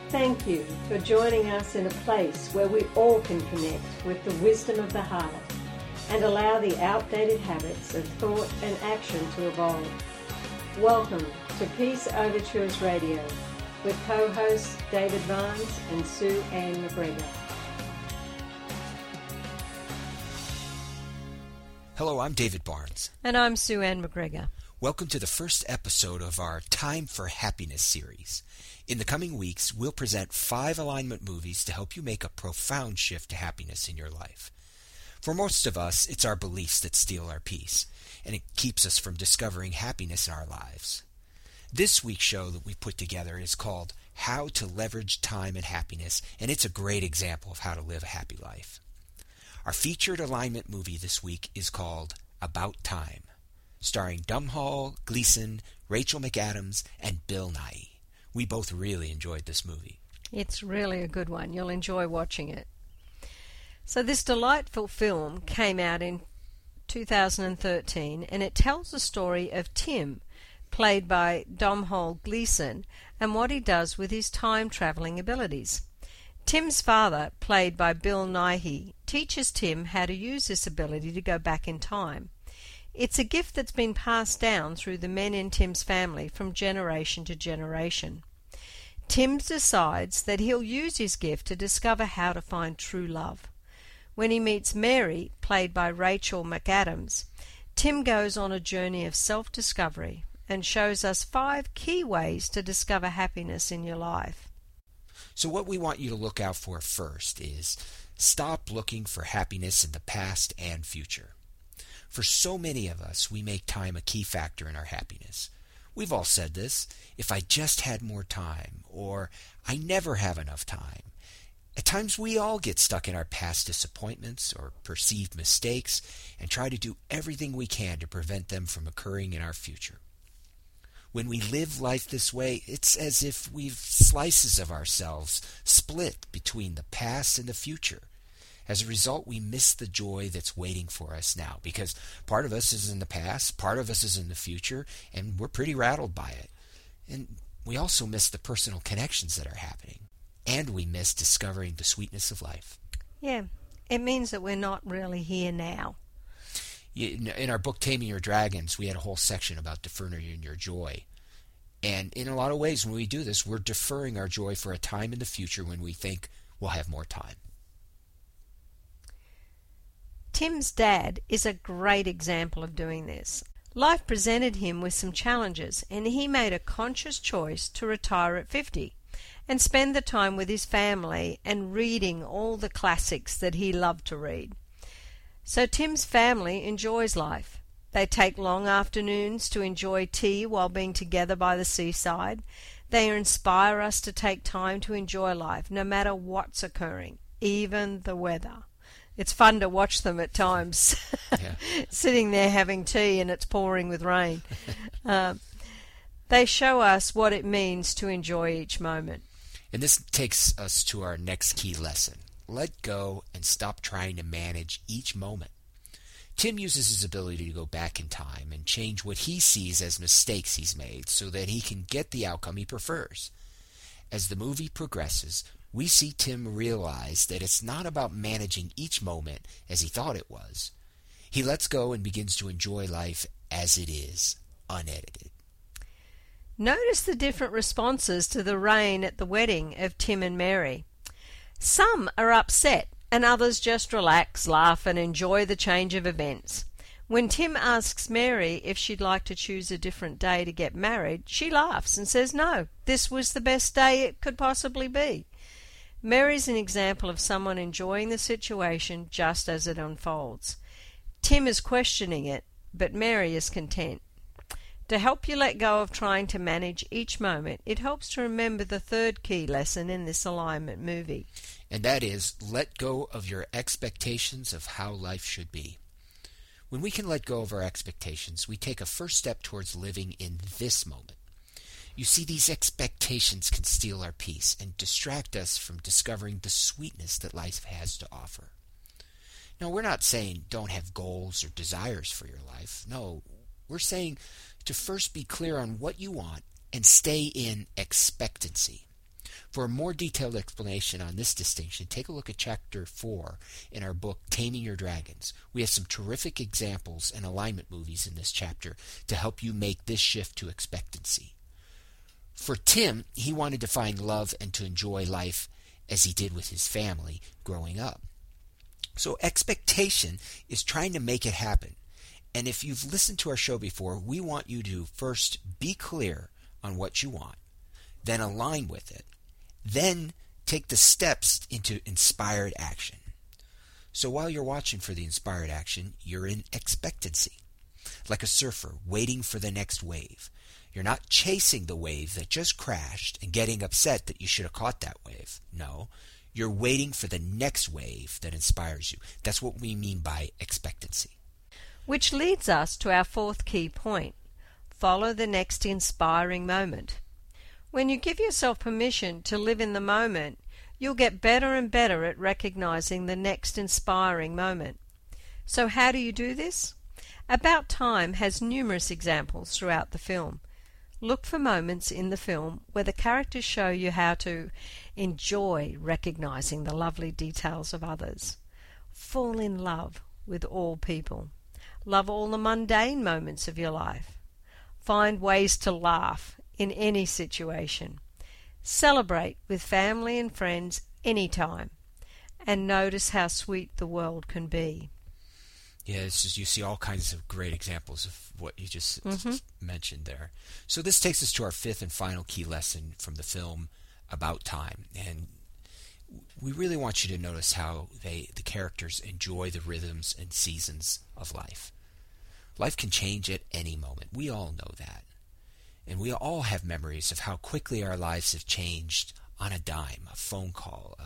Thank you for joining us in a place where we all can connect with the wisdom of the heart and allow the outdated habits of thought and action to evolve. Welcome to Peace Overtures Radio with co-hosts David Barnes and Sue Ann McGregor. Hello, I'm David Barnes. And I'm Sue Ann McGregor. Welcome to the first episode of our Time for Happiness series. In the coming weeks, we'll present 5 alignment movies to help you make a profound shift to happiness in your life. For most of us, it's our beliefs that steal our peace, and it keeps us from discovering happiness in our lives. This week's show that we put together is called How to Leverage Time and Happiness, and it's a great example of how to live a happy life. Our featured alignment movie this week is called About Time, starring Domhnall Gleeson, Rachel McAdams, and Bill Nighy. We both really enjoyed this movie. It's really a good one. You'll enjoy watching it. So this delightful film came out in 2013, and it tells the story of Tim, played by Domhnall Gleeson, and what he does with his time-travelling abilities. Tim's father, played by Bill Nighy, teaches Tim how to use this ability to go back in time. It's a gift that's been passed down through the men in Tim's family from generation to generation. Tim decides that he'll use his gift to discover how to find true love. When he meets Mary, played by Rachel McAdams, Tim goes on a journey of self-discovery and shows us 5 key ways to discover happiness in your life. So what we want you to look out for first is stop looking for happiness in the past and future. For so many of us, we make time a key factor in our happiness. We've all said this, if I just had more time, or I never have enough time. At times we all get stuck in our past disappointments or perceived mistakes and try to do everything we can to prevent them from occurring in our future. When we live life this way, it's as if we've slices of ourselves split between the past and the future. As a result, we miss the joy that's waiting for us now, because part of us is in the past, part of us is in the future, and we're pretty rattled by it. And we also miss the personal connections that are happening, and we miss discovering the sweetness of life. Yeah, it means that we're not really here now. In our book, Taming Your Dragons, we had a whole section about deferring your joy. And in a lot of ways, when we do this, we're deferring our joy for a time in the future when we think we'll have more time. Tim's dad is a great example of doing this. Life presented him with some challenges, and he made a conscious choice to retire at 50 and spend the time with his family and reading all the classics that he loved to read. So Tim's family enjoys life. They take long afternoons to enjoy tea while being together by the seaside. They inspire us to take time to enjoy life, no matter what's occurring, even the weather. It's fun to watch them at times, sitting there having tea and it's pouring with rain. They show us what it means to enjoy each moment. And this takes us to our next key lesson. Let go and stop trying to manage each moment. Tim uses his ability to go back in time and change what he sees as mistakes he's made so that he can get the outcome he prefers. As the movie progresses, we see Tim realize that it's not about managing each moment as he thought it was. He lets go and begins to enjoy life as it is, unedited. Notice the different responses to the rain at the wedding of Tim and Mary. Some are upset, and others just relax, laugh, and enjoy the change of events. When Tim asks Mary if she'd like to choose a different day to get married, she laughs and says no, this was the best day it could possibly be. Mary's an example of someone enjoying the situation just as it unfolds. Tim is questioning it, but Mary is content. To help you let go of trying to manage each moment, it helps to remember the third key lesson in this alignment movie. And that is, let go of your expectations of how life should be. When we can let go of our expectations, we take a first step towards living in this moment. You see, these expectations can steal our peace and distract us from discovering the sweetness that life has to offer. Now, we're not saying don't have goals or desires for your life. No, we're saying to first be clear on what you want and stay in expectancy. For a more detailed explanation on this distinction, take a look at Chapter 4 in our book, Taming Your Dragons. We have some terrific examples and alignment movies in this chapter to help you make this shift to expectancy. For Tim, he wanted to find love and to enjoy life as he did with his family growing up. So expectation is trying to make it happen. And if you've listened to our show before, we want you to first be clear on what you want, then align with it, then take the steps into inspired action. So while you're watching for the inspired action, you're in expectancy, like a surfer waiting for the next wave. You're not chasing the wave that just crashed and getting upset that you should have caught that wave. No, you're waiting for the next wave that inspires you. That's what we mean by expectancy. Which leads us to our fourth key point. Follow the next inspiring moment. When you give yourself permission to live in the moment, you'll get better and better at recognizing the next inspiring moment. So how do you do this? About Time has numerous examples throughout the film. Look for moments in the film where the characters show you how to enjoy recognizing the lovely details of others. Fall in love with all people. Love all the mundane moments of your life. Find ways to laugh in any situation. Celebrate with family and friends anytime. And notice how sweet the world can be. Yeah, you see all kinds of great examples of what you just mentioned there. So this takes us to our fifth and final key lesson from the film About Time. And we really want you to notice how the characters enjoy the rhythms and seasons of life. Life can change at any moment. We all know that. And we all have memories of how quickly our lives have changed on a dime, a phone call.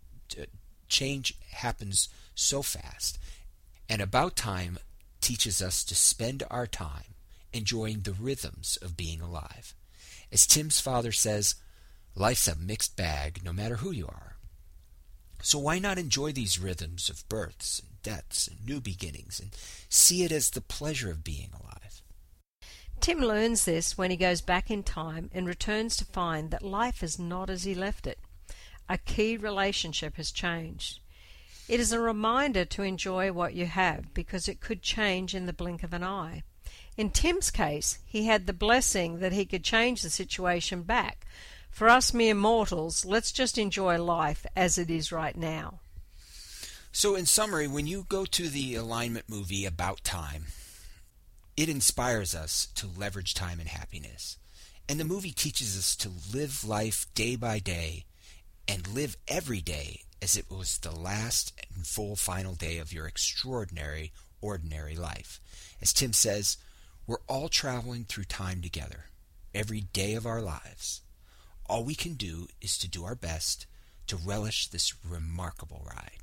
Change happens so fast. And About Time teaches us to spend our time enjoying the rhythms of being alive. As Tim's father says, life's a mixed bag no matter who you are. So why not enjoy these rhythms of births and deaths and new beginnings and see it as the pleasure of being alive? Tim learns this when he goes back in time and returns to find that life is not as he left it. A key relationship has changed. It is a reminder to enjoy what you have because it could change in the blink of an eye. In Tim's case, he had the blessing that he could change the situation back. For us mere mortals, let's just enjoy life as it is right now. So in summary, when you go to the alignment movie About Time, it inspires us to leverage time and happiness. And the movie teaches us to live life day by day and live every day as it was the last and full final day of your extraordinary, ordinary life. As Tim says, we're all traveling through time together, every day of our lives. All we can do is to do our best to relish this remarkable ride.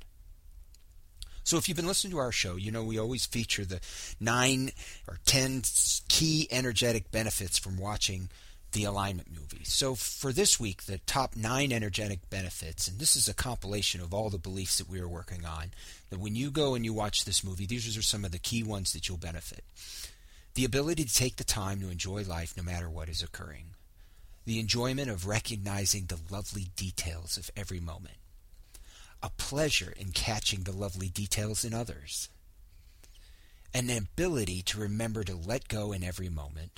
So if you've been listening to our show, you know we always feature the 9 or 10 key energetic benefits from watching the alignment movie. So for this week, the top 9 energetic benefits, and this is a compilation of all the beliefs that we are working on, that when you go and you watch this movie, these are some of the key ones that you'll benefit. The ability to take the time to enjoy life no matter what is occurring. The enjoyment of recognizing the lovely details of every moment. A pleasure in catching the lovely details in others. An ability to remember to let go in every moment.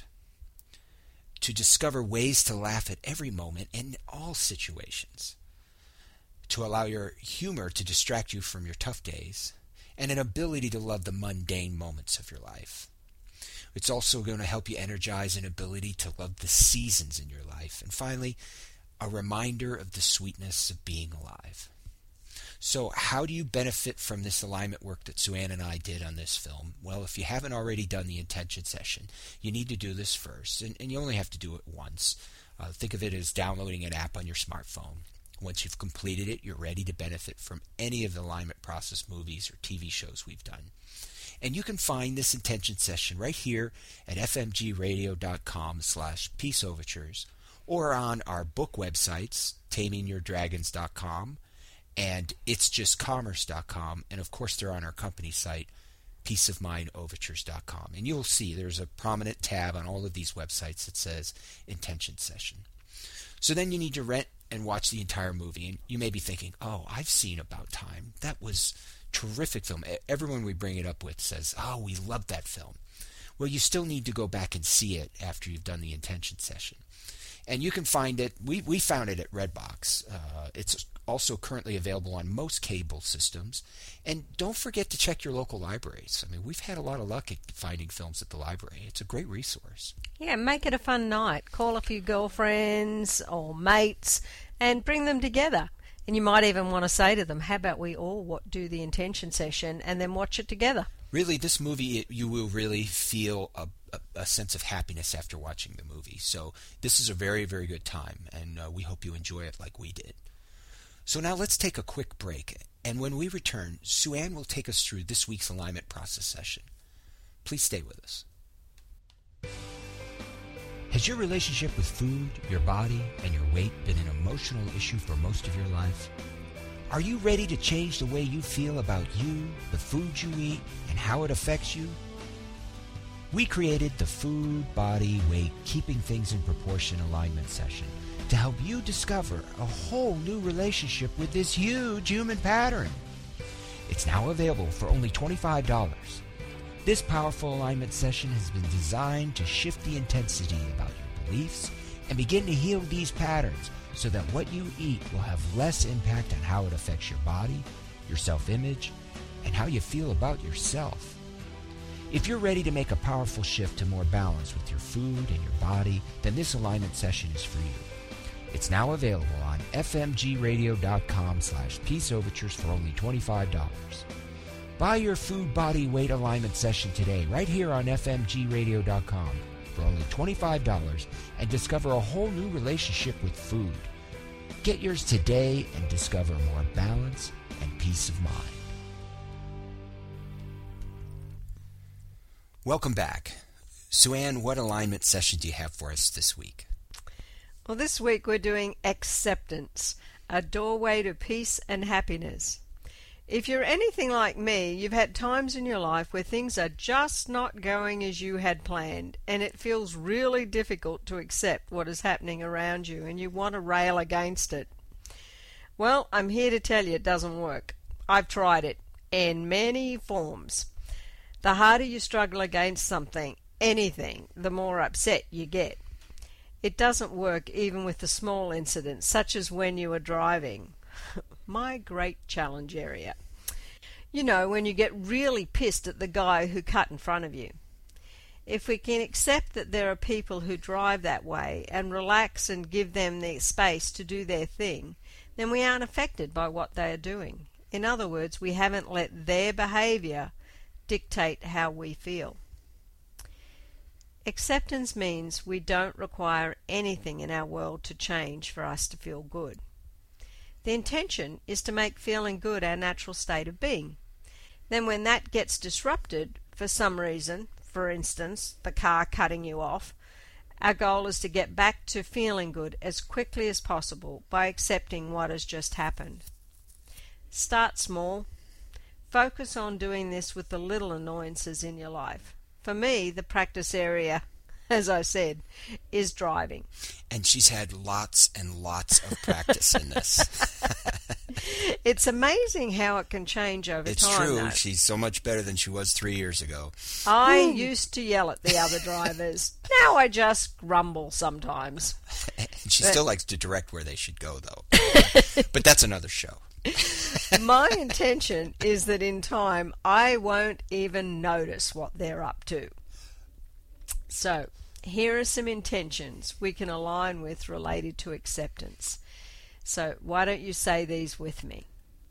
To discover ways to laugh at every moment in all situations. To allow your humor to distract you from your tough days. And an ability to love the mundane moments of your life. It's also going to help you energize an ability to love the seasons in your life. And finally, a reminder of the sweetness of being alive. So how do you benefit from this alignment work that Sue Ann and I did on this film? Well, if you haven't already done the intention session, you need to do this first. And you only have to do it once. Think of it as downloading an app on your smartphone. Once you've completed it, you're ready to benefit from any of the alignment process movies or TV shows we've done. And you can find this intention session right here at fmgradio.com/Peace Overtures or on our book websites, tamingyourdragons.com and itsjustcommerce.com, and of course they're on our company site, peaceofmindovertures.com. And you'll see there's a prominent tab on all of these websites that says intention session. So then you need to and watch the entire movie. And you may be thinking, oh, I've seen About Time. That was a terrific film. Everyone we bring it up with says, oh, we loved that film. Well, you still need to go back and see it after you've done the intention session. And you can find it, we found it at Redbox. It's also currently available on most cable systems. And don't forget to check your local libraries. I mean, we've had a lot of luck at finding films at the library. It's a great resource. Yeah, make it a fun night. Call a few girlfriends or mates and bring them together. And you might even want to say to them, how about we all do the intention session and then watch it together? Really, this movie, you will really feel a sense of happiness after watching the movie. So this is a very, very good time, and we hope you enjoy it like we did. So now let's take a quick break, and when we return, Sue Ann will take us through this week's alignment process session. Please stay with us. Has your relationship with food, your body, and your weight been an emotional issue for most of your life? Are you ready to change the way you feel about you, the food you eat, and how it affects you? We created the Food, Body, Weight, Keeping Things in Proportion alignment session to help you discover a whole new relationship with this huge human pattern. It's now available for only $25. This powerful alignment session has been designed to shift the intensity about your beliefs and begin to heal these patterns so that what you eat will have less impact on how it affects your body, your self-image, and how you feel about yourself. If you're ready to make a powerful shift to more balance with your food and your body, then this alignment session is for you. It's now available on fmgradio.com/Peace Overtures for only $25. Buy your Food, Body, Weight alignment session today right here on fmgradio.com for only $25 and discover a whole new relationship with food. Get yours today and discover more balance and peace of mind. Welcome back. Sue Ann, what alignment session do you have for us this week? Well, this week we're doing acceptance, a doorway to peace and happiness. If you're anything like me, you've had times in your life where things are just not going as you had planned, and it feels really difficult to accept what is happening around you, and you want to rail against it. Well, I'm here to tell you it doesn't work. I've tried it in many forms. The harder you struggle against something, anything, the more upset you get. It doesn't work even with the small incidents, such as when you are driving. My great challenge area. You know, when you get really pissed at the guy who cut in front of you. If we can accept that there are people who drive that way and relax and give them the space to do their thing, then we aren't affected by what they are doing. In other words, we haven't let their behavior dictate how we feel. Acceptance means we don't require anything in our world to change for us to feel good. The intention is to make feeling good our natural state of being. Then when that gets disrupted for some reason, for instance, the car cutting you off, our goal is to get back to feeling good as quickly as possible by accepting what has just happened. Start small. Focus on doing this with the little annoyances in your life. For me, the practice area, as I said, is driving. And she's had lots and lots of practice in this. It's amazing how it can change over time. It's true. Though. She's so much better than she was 3 years ago. I used to yell at the other drivers. Now I just grumble sometimes. And she still likes to direct where they should go, though. But that's another show. My intention is that in time I won't even notice what they're up to. So, here are some intentions we can align with related to acceptance. So, why don't you say these with me?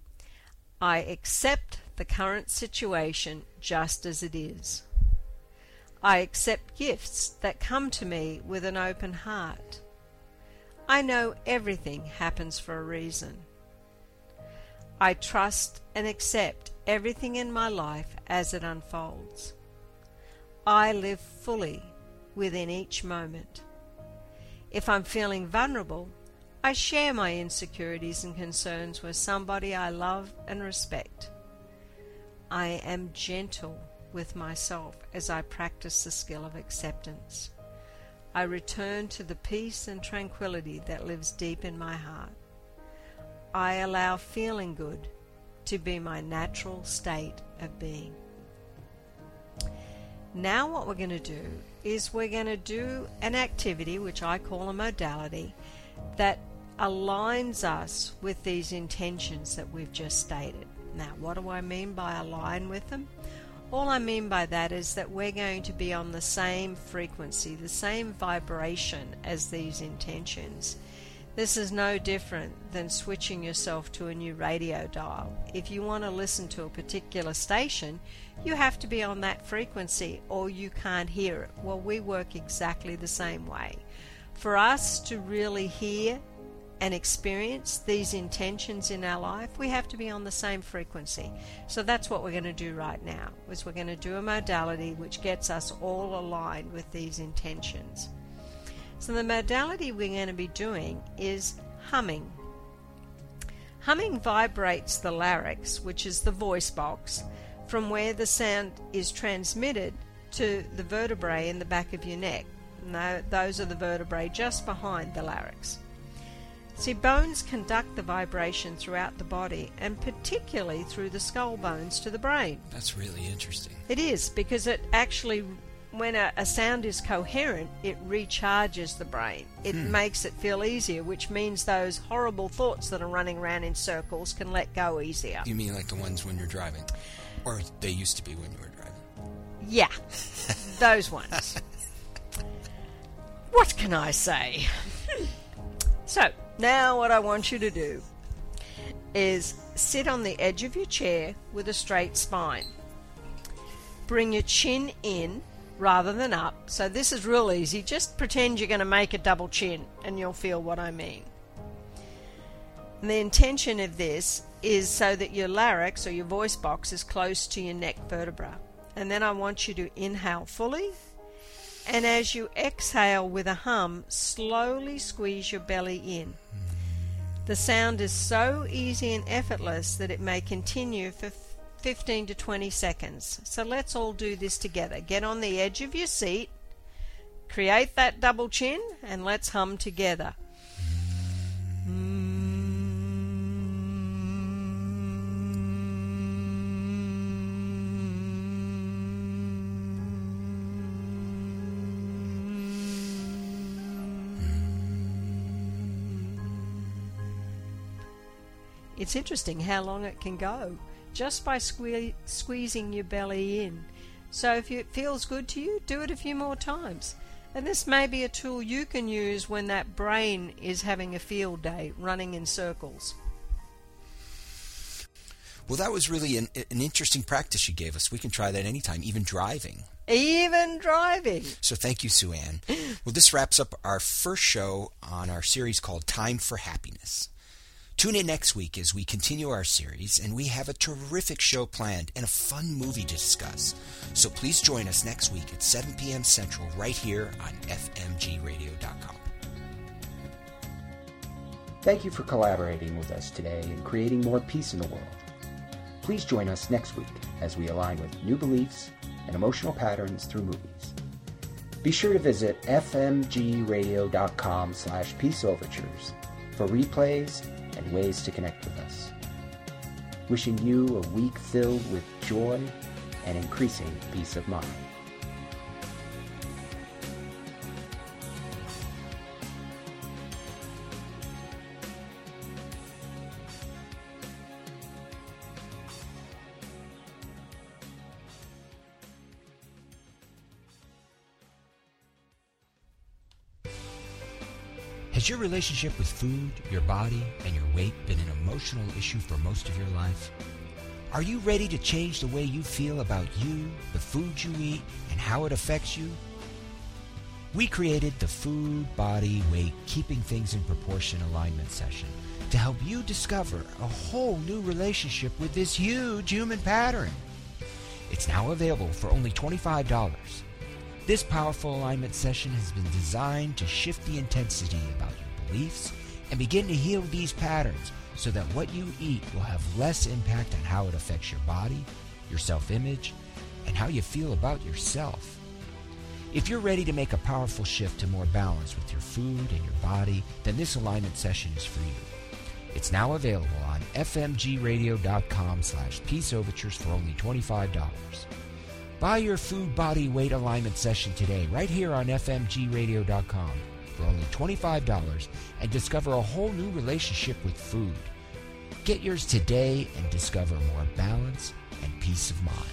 I accept the current situation just as it is. I accept gifts that come to me with an open heart. I know everything happens for a reason. I trust and accept everything in my life as it unfolds. I live fully within each moment. If I'm feeling vulnerable, I share my insecurities and concerns with somebody I love and respect. I am gentle with myself as I practice the skill of acceptance. I return to the peace and tranquility that lives deep in my heart. I allow feeling good to be my natural state of being. Now what we're going to do is we're going to do an activity, which I call a modality, that aligns us with these intentions that we've just stated. Now, what do I mean by align with them? All I mean by that is that we're going to be on the same frequency, the same vibration as these intentions. This is no different than switching yourself to a new radio dial. If you want to listen to a particular station, you have to be on that frequency or you can't hear it. Well, we work exactly the same way. For us to really hear and experience these intentions in our life, we have to be on the same frequency. So that's what we're going to do right now, is we're going to do a modality which gets us all aligned with these intentions. So the modality we're going to be doing is humming. Humming vibrates the larynx, which is the voice box, from where the sound is transmitted to the vertebrae in the back of your neck. Now, those are the vertebrae just behind the larynx. See, bones conduct the vibration throughout the body, and particularly through the skull bones to the brain. That's really interesting. It is, because it actually, when a sound is coherent, it recharges the brain. It makes it feel easier, which means those horrible thoughts that are running around in circles can let go easier. You mean like the ones when you're driving? Or they used to be when you were driving? Yeah, those ones. What can I say? So, now what I want you to do is sit on the edge of your chair with a straight spine. Bring your chin in rather than up. So this is real easy. Just pretend you're going to make a double chin and you'll feel what I mean. And the intention of this is so that your larynx or your voice box is close to your neck vertebra. And then I want you to inhale fully. And as you exhale with a hum, slowly squeeze your belly in. The sound is so easy and effortless that it may continue for 15 to 20 seconds. So let's all do this together. Get on the edge of your seat, create that double chin, and let's hum together. It's interesting how long it can go just by squeezing your belly in. So if it feels good to you, do it a few more times. And this may be a tool you can use when that brain is having a field day, running in circles. Well, that was really an interesting practice you gave us. We can try that anytime, even driving. Even driving. So thank you, Sue Ann. Well, this wraps up our first show on our series called Time for Happiness. Tune in next week as we continue our series, and we have a terrific show planned and a fun movie to discuss. So please join us next week at 7 p.m. Central right here on fmgradio.com. Thank you for collaborating with us today and creating more peace in the world. Please join us next week as we align with new beliefs and emotional patterns through movies. Be sure to visit fmgradio.com/peaceovertures for replays and ways to connect with us. Wishing you a week filled with joy and increasing peace of mind. Has your relationship with food, your body, and your weight been an emotional issue for most of your life? Are you ready to change the way you feel about you, the food you eat, and how it affects you? We created the Food, Body, Weight, Keeping Things in Proportion alignment session to help you discover a whole new relationship with this huge human pattern. It's now available for only $25. This powerful alignment session has been designed to shift the intensity about your beliefs and begin to heal these patterns so that what you eat will have less impact on how it affects your body, your self-image, and how you feel about yourself. If you're ready to make a powerful shift to more balance with your food and your body, then this alignment session is for you. It's now available on fmgradio.com/Peace Overtures for only $25. Buy your food body weight alignment session today right here on fmgradio.com for only $25 and discover a whole new relationship with food. Get yours today and discover more balance and peace of mind.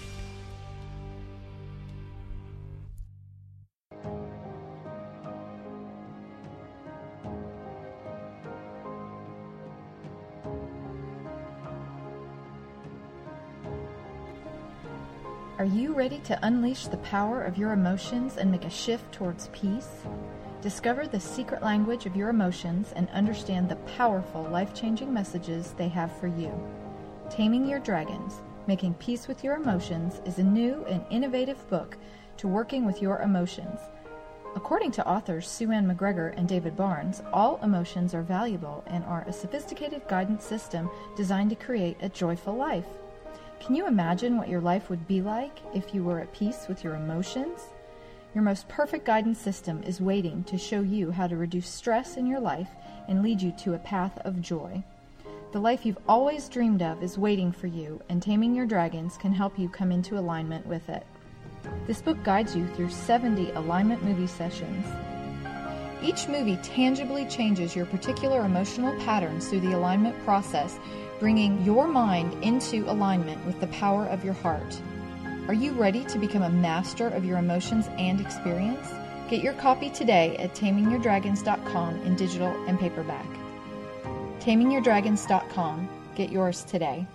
Are you ready to unleash the power of your emotions and make a shift towards peace? Discover the secret language of your emotions and understand the powerful, life-changing messages they have for you. Taming Your Dragons, Making Peace with Your Emotions is a new and innovative book to working with your emotions. According to authors Sue Ann McGregor and David Barnes, all emotions are valuable and are a sophisticated guidance system designed to create a joyful life. Can you imagine what your life would be like if you were at peace with your emotions? Your most perfect guidance system is waiting to show you how to reduce stress in your life and lead you to a path of joy. The life you've always dreamed of is waiting for you, and Taming Your Dragons can help you come into alignment with it. This book guides you through 70 alignment movie sessions. Each movie tangibly changes your particular emotional patterns through the alignment process, bringing your mind into alignment with the power of your heart. Are you ready to become a master of your emotions and experience? Get your copy today at tamingyourdragons.com in digital and paperback. tamingyourdragons.com. Get yours today.